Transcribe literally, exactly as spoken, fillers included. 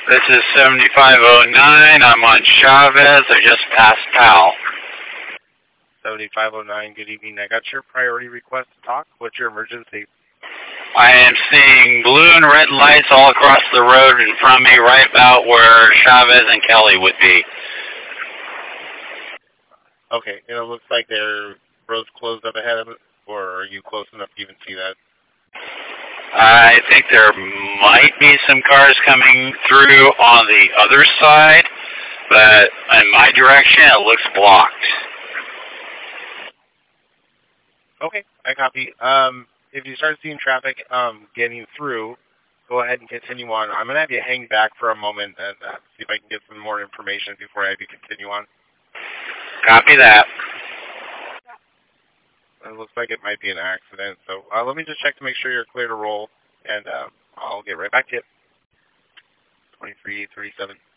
This is seventy-five oh nine. I'm on Chavez. I just passed Powell. seventy-five oh nine, good evening. I got your priority request to talk. What's your emergency? I am seeing blue and red lights all across the road in front of me, right about where Chavez and Kelly would be. Okay, and it looks like their road's closed up ahead of it, or are you close enough to even see that? I think there might be some cars coming through on the other side, but in my direction, it looks blocked. Okay, I copy. Um, if you start seeing traffic um, getting through, go ahead and continue on. I'm going to have you hang back for a moment and uh, see if I can get some more information before I have you continue on. Copy that. It looks like it might be an accident, so uh, let me just check to make sure you're clear to roll, and uh, I'll get right back to you. twenty-three thirty-seven.